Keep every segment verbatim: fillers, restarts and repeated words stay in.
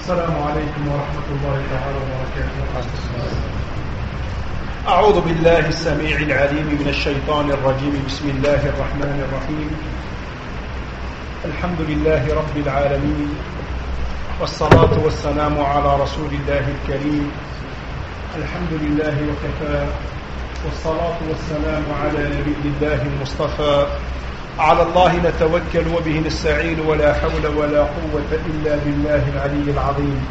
السلام عليكم ورحمة الله تعالى وبركاته. أعوذ بالله السميع العليم من الشيطان الرجيم. بسم الله الرحمن الرحيم. الحمد لله رب العالمين، والصلاة والسلام على رسول الله الكريم. الحمد لله وكفى، والصلاة والسلام على نبي الله المصطفى. على الله نتوكل وبه نستعين، ولا حول ولا قوة إلا بالله العلي العظيم.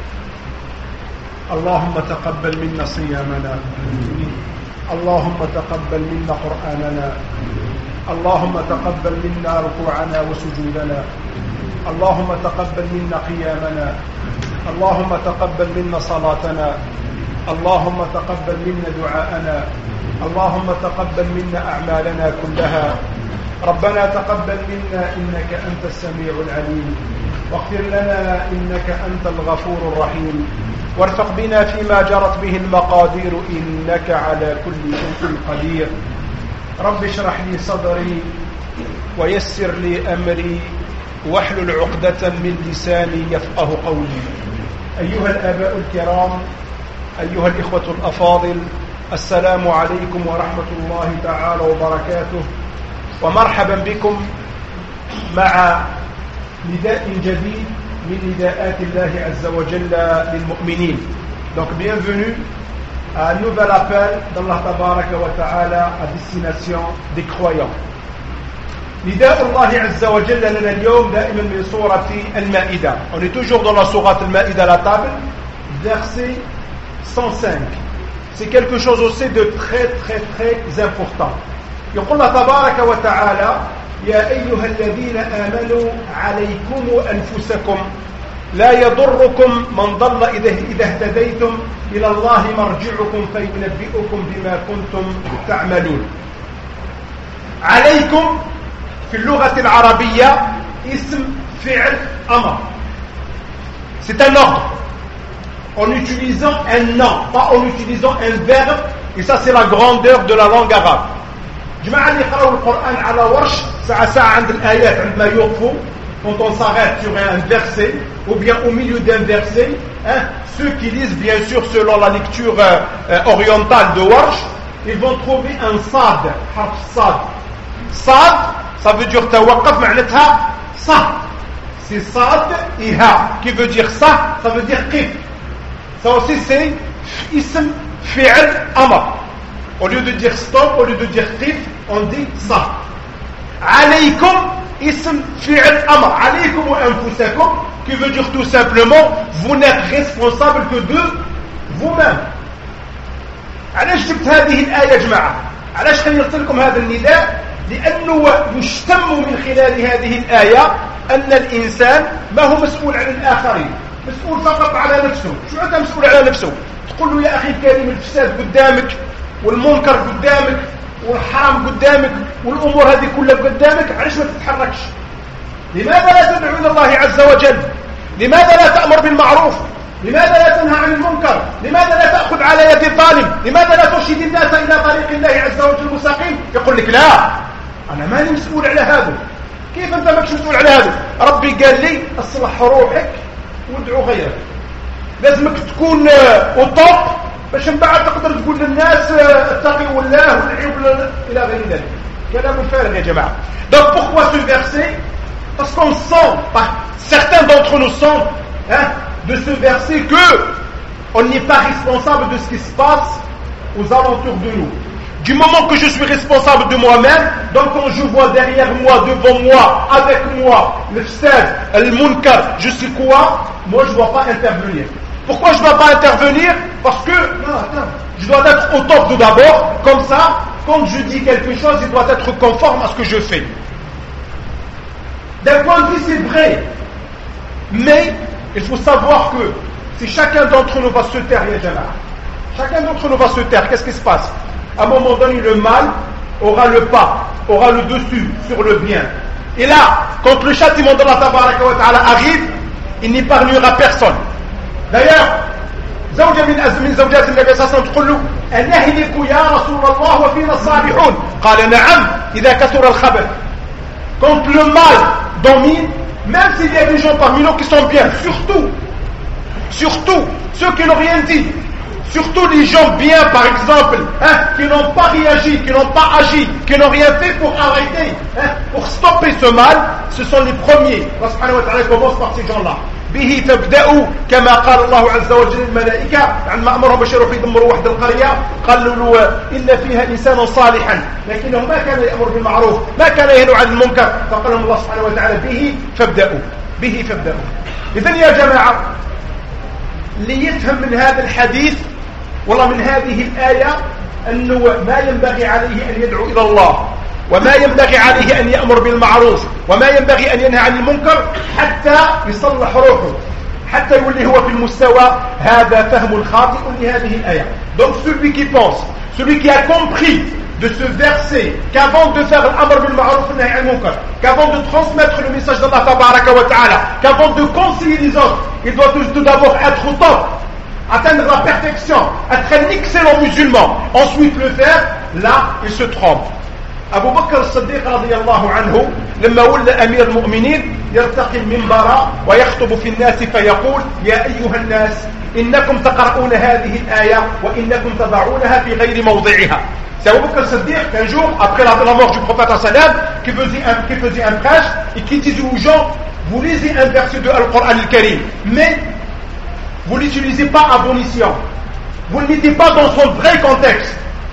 اللهم تقبل منا صيامنا، اللهم تقبل منا قرآننا، اللهم تقبل منا ركوعنا وسجودنا، اللهم تقبل منا قيامنا، اللهم تقبل منا صلاتنا، اللهم تقبل منا دعاءنا، اللهم تقبل منا أعمالنا كلها. ربنا تقبل منا إنك أنت السميع العليم، واغفر لنا إنك أنت الغفور الرحيم، وارفق بنا فيما جرت به المقادير إنك على كل شيء قدير. رب اشرح لي صدري ويسر لي أمري واحلل عقدة من لساني يفقه قولي. أيها الآباء الكرام، أيها الإخوة الأفاضل، السلام عليكم ورحمة الله تعالى وبركاته، ومرحبا بكم مع نداء جديد من نداءات الله عز وجل للمؤمنين. Donc bienvenue à un nouvel appel d'Allah Tabaraka wa Ta'ala à destination des croyants. نداء الله عز وجل لنا اليوم دائما من سورة المائدة. On est toujours dans la sourate al-Maïda à la table, verset cent cinq. C'est quelque chose aussi de très très très important. يقول الله تبارك وتعالى: يا أيها الذين آمنوا عليكم أنفسكم لا يضركم من ضل إذا اهتديتم إلى الله مرجعكم فينبئكم بما كنتم تعملون. عليكم في اللغة العربية اسم فعل أمر. C'est un ordre en utilisant un nom, pas en utilisant un verbe, et ça c'est la grandeur de la langue arabe. جماعة اللي يقرأوا القرآن على ورش ساعة ساعة عند الآيات عندما يوقفوا quand on s'arrête sur un verset ou bien au milieu d'un verset, hein, ceux qui lisent bien sûr selon la lecture euh, orientale de Warsh, ils vont trouver un sad, harf sad. Sad, ça veut dire tawaqqaf معناتها صح. C'est sad et ha qui veut dire ça, ça veut dire qif. Ça aussi c'est ism fi'l amr. Au lieu de dire stop, au lieu de dire qif, on dit ça. Alaykum ism fi'l amr. Alaykum wa anfusakum, qui veut dire tout simplement vous n'êtes responsable que de vous-même. علاش جبت هذه الآية يا جماعة؟ علاش خيرت لكم هذا النداء؟ لأنه يشتم من خلال هذه الآية أن الإنسان ما هو مسؤول عن الآخرين، مسؤول فقط على نفسه. شو أنت مسؤول على نفسه؟ تقول له يا أخي الكريم الفساد قدامك، والمنكر قدامك، والحرام قدامك، والأمور هذه كلها قدامك، علاش ما تتحركش؟ لماذا لا تدعو إلى الله عز وجل؟ لماذا لا تأمر بالمعروف؟ لماذا لا تنهى عن المنكر؟ لماذا لا تأخذ على يد الظالم؟ لماذا لا ترشد الناس إلى طريق الله عز وجل المستقيم؟ يقول لك لا، أنا ماني مسؤول على هذا. كيف أنت ماكش مسؤول على هذا؟ ربي قال لي اصلح روحك وادعو غيرك. لازمك تكون وطب باش من بعد تقدر تقول للناس اتقوا الله والعيب الى غير ذلك. كلام فارغ يا جماعه. Donc pourquoi ce verset? Parce qu'on sent, certains d'entre nous sentent hein, de ce verset que on n'est pas responsable de ce qui se passe aux alentours de nous. Du moment que je suis responsable de moi-même, donc quand je vois derrière moi, devant moi, avec moi, le fsad, le munkar, je sais quoi? Moi je ne dois pas intervenir. Pourquoi je ne dois pas intervenir? Parce que non, attends, je dois être au top tout d'abord, comme ça, quand je dis quelque chose, il doit être conforme à ce que je fais. D'un point de vue, c'est vrai. Mais il faut savoir que si chacun d'entre nous va se taire, ya jama'a, chacun d'entre nous va se taire, qu'est-ce qui se passe? À un moment donné, le mal aura le pas, aura le dessus sur le bien. Et là, quand le châtiment d'Allah Tabaraka wa Ta'ala arrive, il n'épargnera personne. D'ailleurs, زوجة من من زوجات النبي صلى الله عليه وسلم تقول له أنهلك يا رسول الله وفينا الصالحون؟ قال نعم إذا كثر الخبث. Quand le mal domine, même s'il y a des gens parmi nous qui sont bien, surtout surtout ceux qui n'ont rien dit, surtout les gens bien par exemple, hein, qui n'ont pas réagi, qui n'ont pas agi, qui n'ont rien fait pour arrêter, hein, pour stopper ce mal, ce sont les premiers. Allah subhanahu wa ta'ala commence par ces gens-là. به تبدأوا كما قال الله عز وجل الملائكة عندما أمرهم بشيروا في دمروا واحد القرية قالوا له إن فيها إنسانا صالحا لكنه ما كان يأمر بالمعروف ما كان ينهى عن المنكر فقال لهم الله سبحانه وتعالى به فابدأوا به فابدأوا. إذن يا جماعة اللي يفهم من هذا الحديث والله من هذه الآية أنه ما ينبغي عليه أن يدعو إلى الله وما ينبغي عليه أن يأمر بالمعروف وما ينبغي أن ينهى عن المنكر حتى يصلح روحه حتى يولي هو في المستوى. هذا فهم خاطئ لهذه الآية. Donc celui qui pense, celui qui a compris de ce verset qu'avant de faire l'amr bil ma'ruf wa nahy anil munkar, qu'avant de transmettre le message d'Allah tabaraka wa ta'ala, qu'avant de conseiller les autres, il doit tout d'abord être au top, atteindre la perfection, être un excellent musulman, ensuite le faire, là il se trompe. أبو بكر الصديق رضي الله عنه لما ولى أمير المؤمنين يرتقي المنبر ويخطب في الناس فيقول يا أيها الناس إنكم تقرؤون هذه الآية وإنكم تضعونها في غير موضعها. C'est Abu Bakr Siddiq qu'un jour, après la mort du prophète sallam, qui faisait un, qui faisait un prêche et qui disait aux gens, vous lisez un verset de Al-Qur'an al-Karim, mais vous ne l'utilisez pas à bon escient. Vous ne le mettez pas dans son vrai contexte.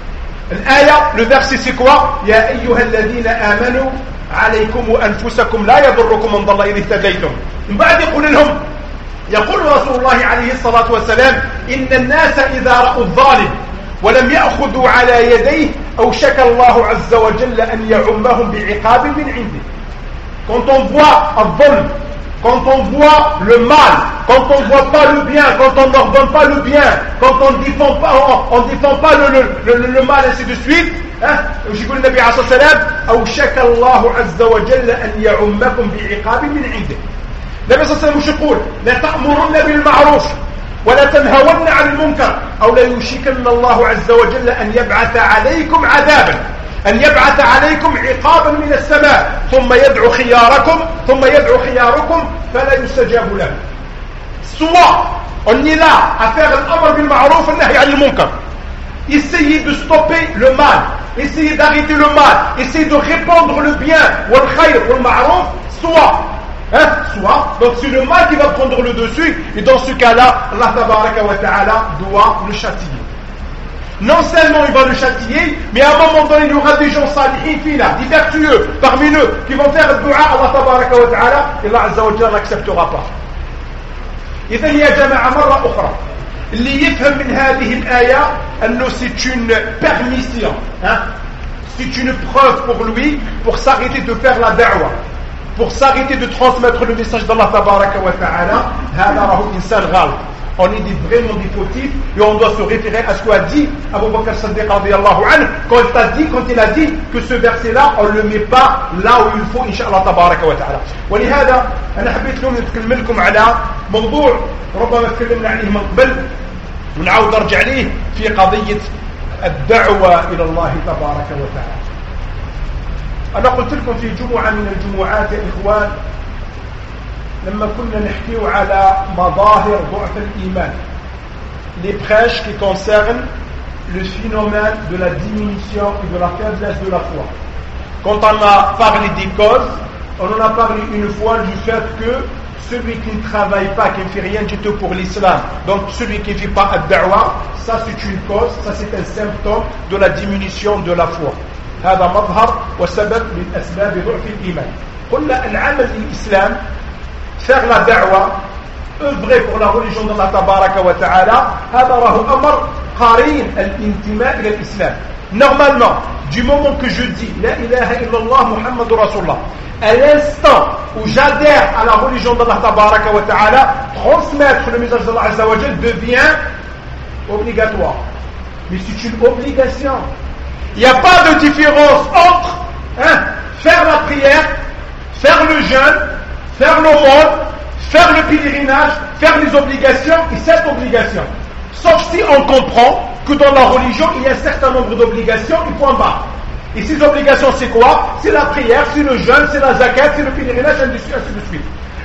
الآية le verset c'est quoi يا أيها الذين آمنوا عليكم وأنفسكم لا يضركم من ضل إذا اهتديتم. من بعد يقول لهم يقول رسول الله عليه الصلاة والسلام إن الناس إذا رأوا الظالم ولم يأخذوا على يديه أوشك الله عز وجل أن يعمهم بعقاب من عنده. Quand on voit الظلم, quand on voit le mal, quand on ne voit pas le bien, quand on n'ordonne pas le bien, quand on ne défend pas, on, on défend pas le, le, le, le mal, ainsi de suite, hein, يقول النبي عليه الصلاة والسلام أوشك الله عز وجل أن يعمكم بعقاب من عنده. النبي صلى الله عليه وسلم يقول لا تأمرن بالمعروف ولا تنهون عن المنكر أو لا يوشكن الله عز وجل أن يبعث عليكم عذابا أن يبعث عليكم عقابا من السماء ثم يدعو خياركم ثم يدعو خياركم فلا يستجاب له. Soit on est là à faire l'amr bil ma'ruf wa nahy 'anil munkar, essayer de stopper le mal, essayer d'arrêter le mal, essayer de répandre le bien, wal khayr wal ma'ruf, soit hein, soit donc c'est le mal qui va prendre le dessus et dans ce cas-là Allah tabaraka wa ta'ala doit le châtier. Non seulement il va le châtier, mais à un moment donné il y aura des gens salihin, des vertueux parmi eux qui vont faire le dua à Allah tabaraka wa ta'ala et Allah azza wa jalla n'acceptera pas. إذا يا جماعة مرة أخرى اللي يفهم من هذه الآية أنه c'est une permission, hein? C'est une preuve pour lui pour s'arrêter de faire la da'wa, pour s'arrêter de transmettre le message d'Allah tabaraka wa ta'ala. هذا راهو إنسان غالط. On est des, vraiment des fautifs et on doit se référer à ce qu'a dit Abu Bakr Siddiq radiyallahu anhu quand il a dit, quand il a dit que ce verset-là on ne le met pas là où il faut inshallah tabaraka wa ta'ala. ولهذا أنا حبيت اليوم نتكلم لكم على موضوع ربما تكلمنا عليه من قبل ونعاود نرجع عليه في قضية الدعوة إلى الله تبارك وتعالى. أنا قلت لكم في جمعة من الجمعات يا إخوان لما كنا نحكي على مظاهر ضعف الإيمان, les prêches qui concernent le phénomène de la diminution et de la faiblesse de la foi. Quand on a parlé des causes, on en a parlé une fois du fait que celui qui ne travaille pas, qui ne fait rien du tout pour l'islam, donc celui qui ne fait pas ad-da'wa, ça c'est une cause, ça c'est un symptôme de la diminution de la foi. هذا مظهر وسبب من أسباب ضعف الإيمان. قلنا العمل للإسلام, faire la da'wa, œuvrer pour la religion d'Allah tabaraka wa ta'ala, هذا راه أمر قرين الانتماء إلى الإسلام. Normalement, du moment que je dis La ilaha illallah Muhammad Rasulullah, à l'instant où j'adhère à la religion d'Allah tabaraka wa ta'ala, transmettre le message d'Allah azza wa jal devient obligatoire. Mais c'est une obligation. Il n'y a pas de différence entre hein, faire la prière, faire le jeûne, faire l'aumône, faire le pèlerinage, faire les obligations et cette obligation. Sauf si on comprend que dans la religion, il y a un certain nombre d'obligations et point barre. Et ces obligations, c'est quoi? C'est la prière, c'est le jeûne, c'est la zakat, c'est le pèlerinage, ainsi de suite.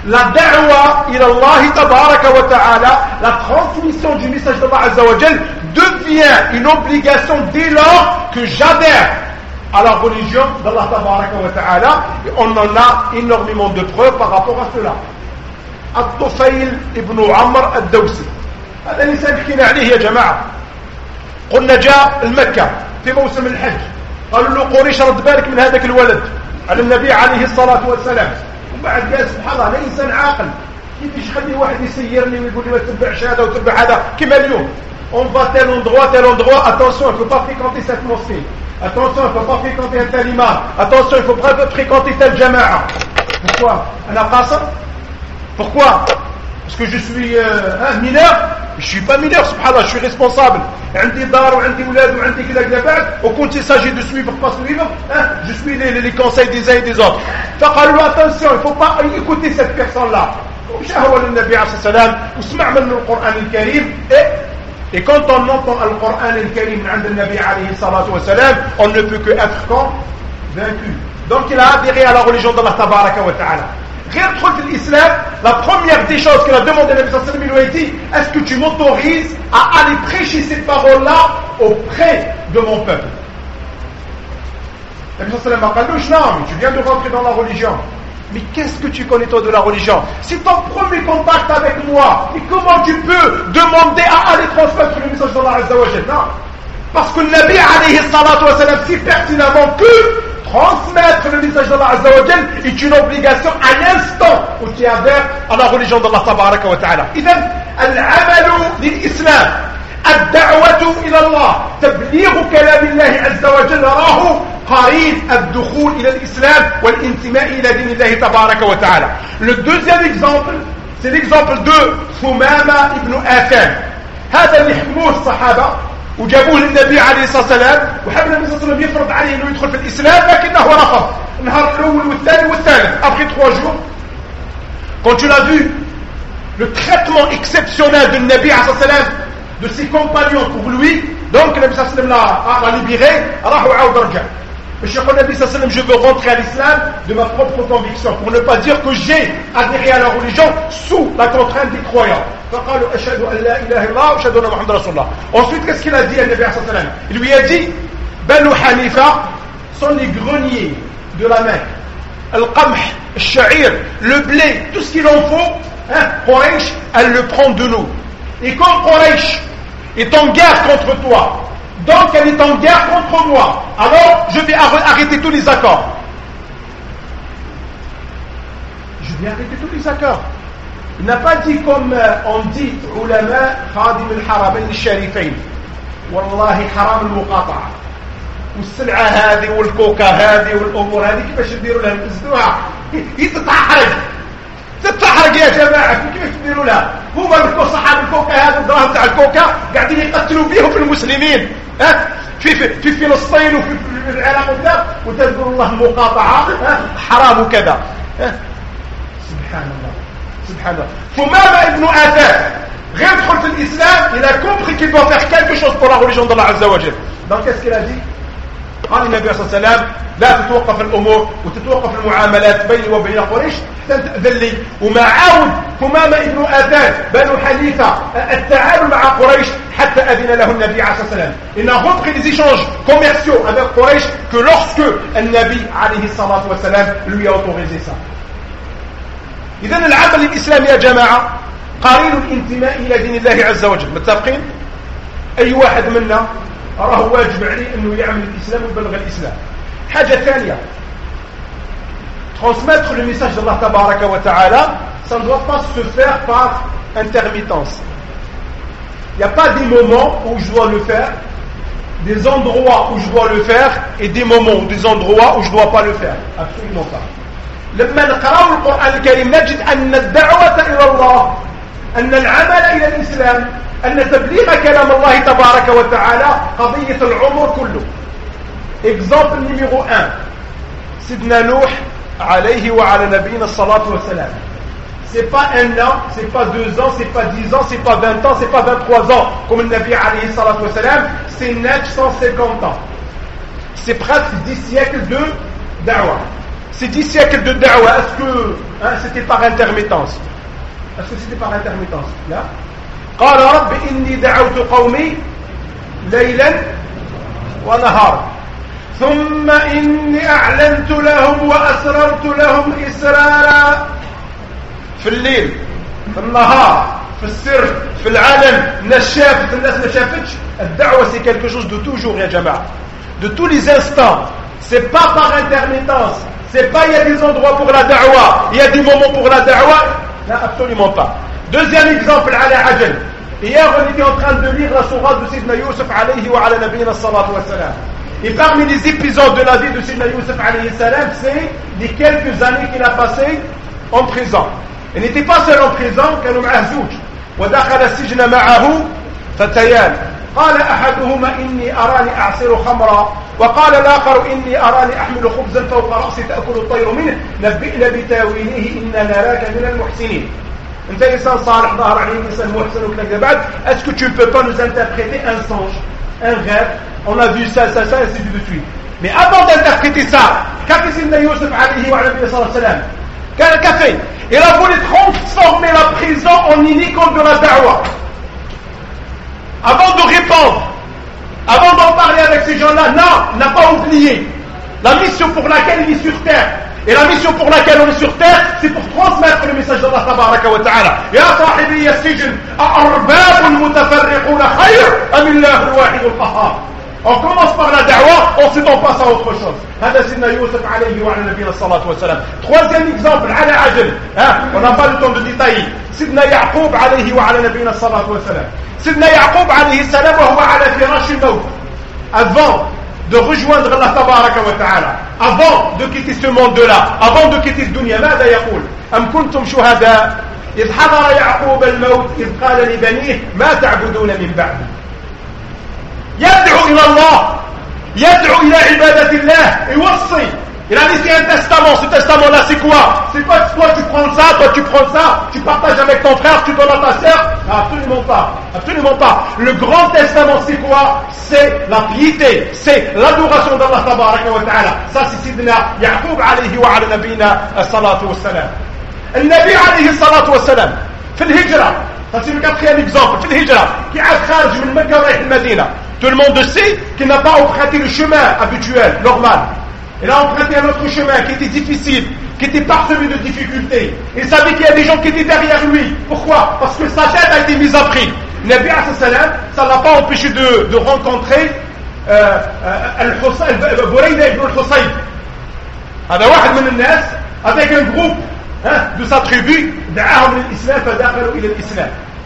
La da'wa ila Allah tabaraka wa ta'ala, la transmission du message d'Allah Azza wa Jal devient une obligation dès lors que j'adhère à la religion d'Allah tabaraka wa ta'ala, et on en a énormément de preuves par rapport à cela. الطفيل ابن عمر الدوسي هذا الإنسان حكينا عليه يا جماعة. قلنا جاء المكة في موسم الحج، قالوا له قريش رد بالك من هذاك الولد على النبي عليه الصلاة والسلام. وبعد قال سبحان الله، أنا إنسان عاقل، كيفاش يخلي واحد يسيرني ويقول لي ما تتبعش هذا وتتبع هذا كما اليوم. On va tel endroit, tel endroit, attention, il ne faut pas fréquenter cette mosquée. Attention, il ne faut pas fréquenter un tel imam. Attention, il ne faut pas fréquenter tel jama'a. Pourquoi? أنا قاصر. Pourquoi? Parce que je suis euh, un mineur? Je ne suis pas mineur, subhanallah, je suis responsable. عندي دار وعندي ولاد وعندي كذا كذا بعد. Au compte il s'agit de suivre, pas suivre, hein? Je suis les, les, les conseils des uns et des autres. فقالوا له attention, il ne faut pas écouter cette personne-là. وشهوة للنبي عليه الصلاة والسلام وسمع منه القرآن الكريم. Et, et quand on entend le Coran al-Karim عند النبي عليه الصلاة والسلام, on ne peut que être convaincu. Donc il a adhéré à la religion d'Allah tabaraka wa ta'ala. غير دخل في الإسلام, la première des choses qu'il a demandé à Nabi sallallahu alayhi wa sallam, il lui a dit: est-ce que tu m'autorises à aller prêcher ces paroles-là auprès de mon peuple? Nabi sallallahu alayhi wa sallam a dit: non, tu viens de rentrer dans la religion. Mais qu'est-ce que tu connais toi de la religion? C'est ton premier contact avec moi. Et comment tu peux demander à aller transmettre le message d'Allah Azza wa Jalla? Non. Parce que le Nabi alayhi salatu wa sallam sait pertinemment que transmettre le message d'Allah Azza wa Jal est une obligation à l'instant où tu adhères à la religion d'Allah tabaraka wa ta'ala. إذن العمل للإسلام، الدعوة إلى الله، تبليغ كلام الله عز وجل راه قرين الدخول إلى الإسلام والانتماء إلى دين الله تبارك وتعالى. Le deuxième exemple, c'est l'exemple de ثمامة ابن آثان. هذا اللي حكموه الصحابة وجابوه للنبي عليه الصلاة والسلام، وحب النبي صلى الله عليه وسلم يفرض عليه انه يدخل في الاسلام، لكنه رفض. النهار الاول والثاني والثالث، après trois jours, quand tu l'as vu le traitement exceptionnel de Nabi عليه الصلاة والسلام de ses compagnons pour lui, donc le Nabi صلى الله عليه وسلم l'a libéré. راح وعاود رجع باش يقول النبي صلى الله عليه وسلم: je veux rentrer à l'islam de ma propre conviction, pour ne pas dire que j'ai adhéré à la religion sous la contrainte des croyants. فقالوا أشهد أن لا إله إلا الله وأشهد أن محمد رسول الله. Ensuite, qu'est-ce qu'il a dit à Nabi sallallahu alayhi wa sallam? Il lui a dit: Banu Hanifa sont les greniers de la Mecque. Al-qamh, al-sha'ir, le blé, tout ce qu'il en faut, hein, Quraysh, elle le prend de nous. Et quand Quraysh est en guerre contre toi, donc elle est en guerre contre moi, alors je vais arrêter tous les accords. Je vais arrêter tous les accords. Il n'a pas dit comme on dit ulama khadim al-haramain al-sharifain, wallahi haram al-muqata'a, والسلعة هذه والكوكا هذه والأمور هذه كيفاش نديروا لها؟ نزلوها تتحرق تتحرق يا جماعة، كيفاش نديروا لها؟ هما الكو صحاب الكوكا هذا الدراهم تاع الكوكا قاعدين يقتلوا بيهم في المسلمين، ها في في في فلسطين وفي في العراق وكذا، وتذكر الله المقاطعة حرام وكذا. سبحان الله سبحان الله. ثمامة ابن آثان غير دخل في الإسلام، il a compris qu'il doit faire quelque chose pour la religion d'Allah Azza wa Jal. Donc qu'est-ce qu'il a dit? قال النبي صلى الله عليه وسلم: لا تتوقف الأمور وتتوقف المعاملات بيني وبين قريش حتى تأذن لي. وما عاود ثمامة ابن آثان بنو حنيفة التعامل مع قريش حتى أذن له النبي عليه الصلاة والسلام. Il n'a repris des échanges commerciaux avec Quraysh que lorsque النبي عليه الصلاة والسلام lui a autorisé ça. إذن العمل الإسلامي يا جماعة قرين الانتماء إلى دين الله عز وجل. متفقين؟ أي واحد منا راه واجب عليه أنه يعمل الإسلام ويبلغ الإسلام. حاجة ثانية، transmettre le message d'Allah tabaraka wa ta'ala, ça ne doit pas se faire par intermittence. Il n'y a pas des moments où je dois le faire, des endroits où je dois le faire, et des moments ou des endroits où je ne dois pas le faire. Absolument pas. لما نقرأ القرآن الكريم نجد أن الدعوة إلى الله، أن العمل إلى الإسلام، أن تبليغ كلام الله تبارك وتعالى قضية العمر كله. Exemple numéro un, سيدنا نوح عليه وعلى نبينا الصلاة والسلام. C'est pas un an, c'est pas deux ans, c'est pas dix ans, c'est pas vingt ans, c'est pas vingt-trois ans comme le Nabi عليه الصلاة والسلام, c'est neuf cent cinquante ans. C'est presque dix siècles de da'wah. ces dix siècles de da'wah, est-ce que hein, c'était par intermittence? Est-ce que c'était par intermittence? Là قال رب إني دعوت قومي ليلا ونهارا ثم إني أعلنت لهم وأسررت لهم إسرارا في الليل في النهار في السر في العالم الناس شافت الناس ما شافتش. الدعوة c'est quelque chose de toujours يا جماعة, de tous les instants. C'est pas par intermittence, c'est pas il y a des endroits pour la da'wah, il y a des moments pour la da'wah. Non, absolument pas. Deuxième exemple, ala ajal. Hier, on était en train de lire la sourate de Sidna Youssef alayhi wa ala nabiyina salatu wa salam. Et parmi les épisodes de la vie de Sidna Youssef alayhi salam, c'est les quelques années qu'il a passées en prison. Il n'était pas seul en prison, كانوا معه زوج. ودخل السجن معه فتيان. قال أحدهما إني أراني أعصر خمرا وقال الآخر إني أراني أحمل خبزا فوق رأسي تأكل الطير منه نبئنا بتاويله إنا نراك من المحسنين. أنت إنسان صالح ظهر عليه إنسان محسن وكذا بعد. Est-ce que tu ne peux pas nous interpréter un songe, un rêve? On a vu ça, ça, ça, et ainsi de suite. Mais avant d'interpréter ça, qu'a fait Sidna Youssef alayhi wa sallam? Qu'a fait? Il a voulu transformer la prison en une icône de la da'wah. Avant de répondre, avant d'en parler avec ces gens-là, non, n'a pas oublié la mission pour laquelle il est sur terre. Et la mission pour laquelle on est sur terre, c'est pour transmettre le message d'Allah tabaraka wa ta'ala. Ya sahibi as-sijn, a'arbab mutafarriqun khayr am illah al-wahid al-qahhar. On commence par la da'wah, ensuite on passe à autre chose. هذا سيدنا يوسف عليه وعلى نبينا الصلاة والسلام. Troisième exemple, على عجل. On n'a pas le temps de détailler. سيدنا يعقوب عليه وعلى نبينا الصلاة والسلام. سيدنا يعقوب عليه السلام وهو على فراش الموت. Avant de rejoindre Allah tabaraka wa ta'ala, avant de quitter ce monde-là, avant de quitter ce dunya, ماذا يقول؟ أم كنتم شهداء إذ حضر يعقوب الموت إذ قال لبنيه ما تعبدون من بعدي. يدعو إلى الله, يدعو إلى عبادة الله, يوصي. Il a laissé un testament. Ce testament-là, c'est quoi? C'est pas toi tu prends ça, toi tu prends ça, tu partages avec ton frère, tu donnes à ta sœur? Absolument pas. Absolument pas. Le grand testament, c'est quoi? C'est la piété, c'est l'adoration d'Allah tabaraka wa ta'ala. Ça, c'est Sidna Ya'qub alayhi wa ala nabina as-salatu wa salam. Le Nabi alayhi as-salatu wa salam, في الهجرة. Ça, c'est le quatrième exemple. في الهجرة. Qui a خارج من مكة ورايح المدينة. Tout le monde sait qu'il n'a pas emprunté le chemin habituel, normal. Il a emprunté un autre chemin qui était difficile, qui était parsemé de difficultés. Il savait qu'il y a des gens qui étaient derrière lui. Pourquoi? Parce que sa tête a été mise à prix. Nabi alayhi salam, ça ne l'a pas empêché de, de rencontrer euh, euh, Burayda ibn al-Husayb. هذا واحد من الناس avec un groupe hein, de sa tribu, دعاهم للإسلام فدخلوا إلى الإسلام.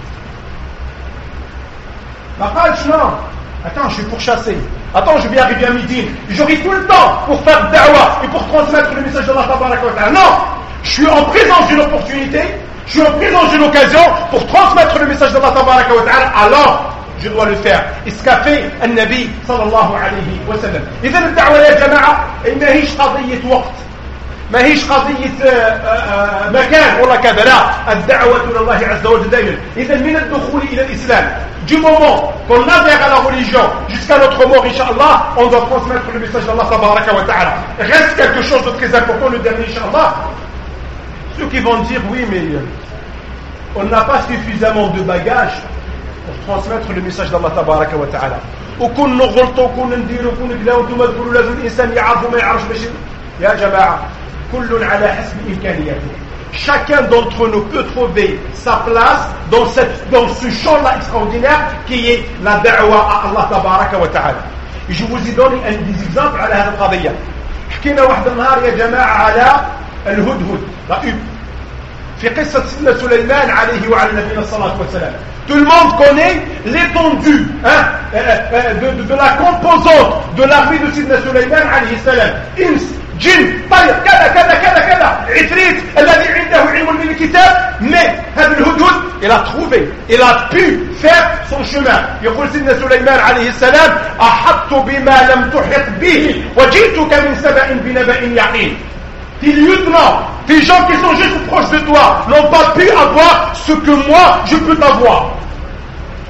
ما قالش non. Attends, je suis pourchassé. Attends, je vais arriver à Médine. J'aurai tout le temps pour faire da'wah et pour transmettre le message d'Allah tabaraka wa ta'ala. Non, je suis en présence d'une opportunité, je suis en présence d'une occasion pour transmettre le message d'Allah tabaraka wa ta'ala. Alors, je dois le faire. Et ce qu'a fait un Nabi sallallahu alayhi wa sallam. إذن الدعوة يا جماعة ما هيش قضية وقت. ما هيش قضية مكان ولا كذا. لا، الدعوة إلى الله عز وجل دائما. إذن من الدخول إلى الإسلام. Du moment qu'on adhère à la religion jusqu'à notre mort, Inch'Allah, on doit transmettre le message d'Allah tabaraka wa ta'ala. Reste quelque chose de très important, le dernier, Inch'Allah. Ceux qui vont dire, oui, mais on n'a pas suffisamment de bagages pour transmettre le message d'Allah tabaraka wa ta'ala. وكون نغلط وكون ندير وكون كذا وانتم تقولوا لازم الإنسان يعرف وما يعرفش باش. يا جماعة كل على حسب إمكانياته. Chacun d'entre nous peut trouver sa place dans, cette, dans ce champ-là extraordinaire qui est la da'wa à Allah tabaraka wa ta'ala. Et je vous ai donné un des exemples على هذه القضية. حكينا واحد النهار يا جماعة على الهدهد la huppe في قصة سيدنا سليمان عليه وعلى نبينا الصلاة والسلام. Tout le monde connaît l'étendue hein, de, de, de la composante de l'armée de Sidna Sulayman alayhi salam. Ins, jinn, طير, كذا كذا كذا كذا. عفريت الذي عنده علم من الكتاب. Mais هذا الهدهد, il a trouvé, il a pu faire son chemin. يقول سيدنا سليمان عليه السلام أحطت بما لم تحط به وجئتك من سبأ بنبأ يقين. Tes lieutenants, tes gens qui sont juste proches de toi n'ont pas pu avoir ce que moi je peux t'avoir.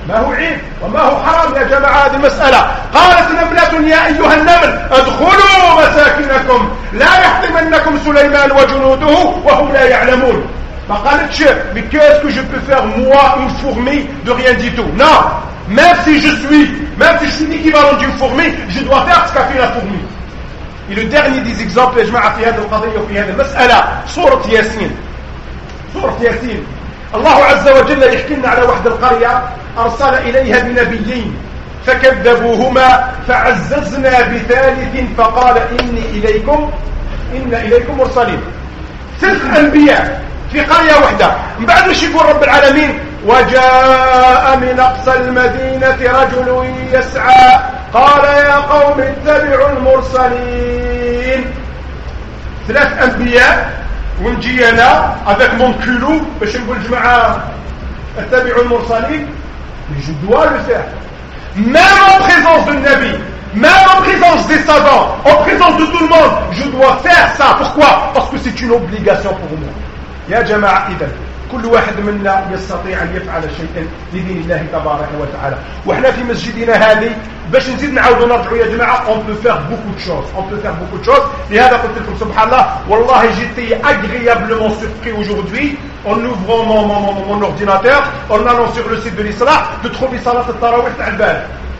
ما هو عيب وما هو حرام يا جماعة هذه المسألة. قالت نملة يا أيها النمل ادخلوا مساكنكم لا يحطمنكم سليمان وجنوده وهم لا يعلمون. ما قالتش mais qu'est-ce que je peux faire moi une fourmi de rien du tout. Non, même si je suis même si je suis l'équivalent d'une fourmi, je dois faire ce qu'a fait la fourmi. Et le dernier des exemples يا جماعة في هذه القضية وفي هذه المسألة سورة ياسين. سورة ياسين الله عز وجل يحكي لنا على واحد القرية أرسل إليها بنبيين فكذبوهما فعززنا بثالث فقال إني إليكم إن إليكم مرسلين. ثلاث أنبياء في قرية واحدة. من بعد وش يقول رب العالمين وجاء من أقصى المدينة رجل يسعى قال يا قوم اتبعوا المرسلين. ثلاث أنبياء ونجي أنا avec mon culot باش نقول جماعة اتبعوا المرسلين. je dois le faire même en présence du Nabi, même en présence des savants, en présence de tout le monde, je dois faire ça. Pourquoi? Parce que c'est une obligation pour moi. يا جماعة إذن كل واحد منا يستطيع أن يفعل شيئا لدين الله تبارك وتعالى. وإحنا في مسجدنا هذه باش نزيد نعاودوا نرجعوا يا جماعة on peut faire beaucoup de choses on peut faire beaucoup de choses. لهذا قلت لكم سبحان الله والله j'étais agréablement surpris aujourd'hui en ouvrant mon, mon, mon, mon ordinateur en allant sur le site de l'Islam de trouver صلاة التراويح تاع البارح.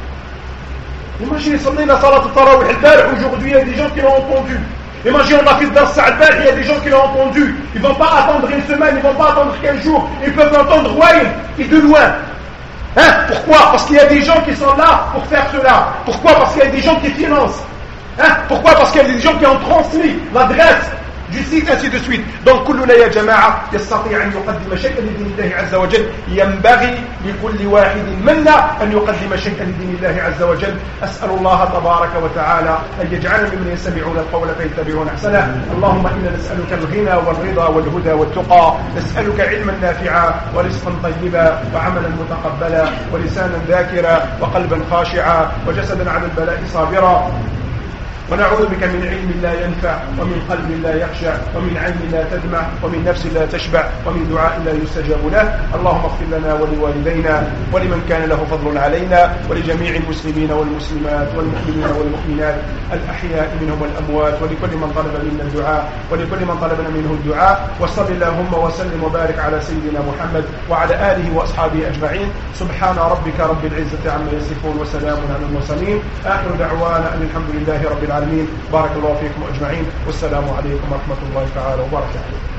Imaginez صلينا صلاة التراويح البارح aujourd'hui il y a des gens qui l'ont entendu. Imaginez, on a fait dans sa belle, il y a des gens qui l'ont entendu. Ils ne vont pas attendre une semaine, ils ne vont pas attendre quinze jours. Ils peuvent l'entendre loin et de loin. Hein? Pourquoi? Parce qu'il y a des gens qui sont là pour faire cela. Pourquoi? Parce qu'il y a des gens qui financent. Hein? Pourquoi? Parce qu'il y a des gens qui ont transmis l'adresse du site, ainsi de suite. Donc, كلنا يا جماعة يستطيع أن يقدم شيئا لدين الله عز وجل. ينبغي لكل واحد منا أن يقدم شيئا لدين الله عز وجل. أسأل الله تبارك وتعالى أن يجعلنا ممن يستمعون القول فيتبعون أحسنه. اللهم إنا نسألك الغنى والرضا والهدى والتقى. نسألك علما نافعا ورزقا طيبا وعملا متقبلا ولسانا ذاكرا وقلبا خاشعا وجسدا على البلاء صابرا. ونعوذ بك من علم لا ينفع ومن قلب لا يخشع ومن عين لا تدمع ومن نفس لا تشبع ومن دعاء لا يستجاب له. اللهم اغفر لنا ولوالدينا ولمن كان له فضل علينا ولجميع المسلمين والمسلمات والمؤمنين والمؤمنات الأحياء منهم والأموات ولكل من طلب منا الدعاء ولكل من طلبنا منه الدعاء. وصل اللهم وسلم وبارك على سيدنا محمد وعلى آله وأصحابه أجمعين. سبحان ربك رب العزة عما يصفون وسلام على المرسلين. آخر دعوانا أن الحمد لله رب العالمين. بارك الله فيكم أجمعين والسلام عليكم ورحمة الله تعالى وبركاته.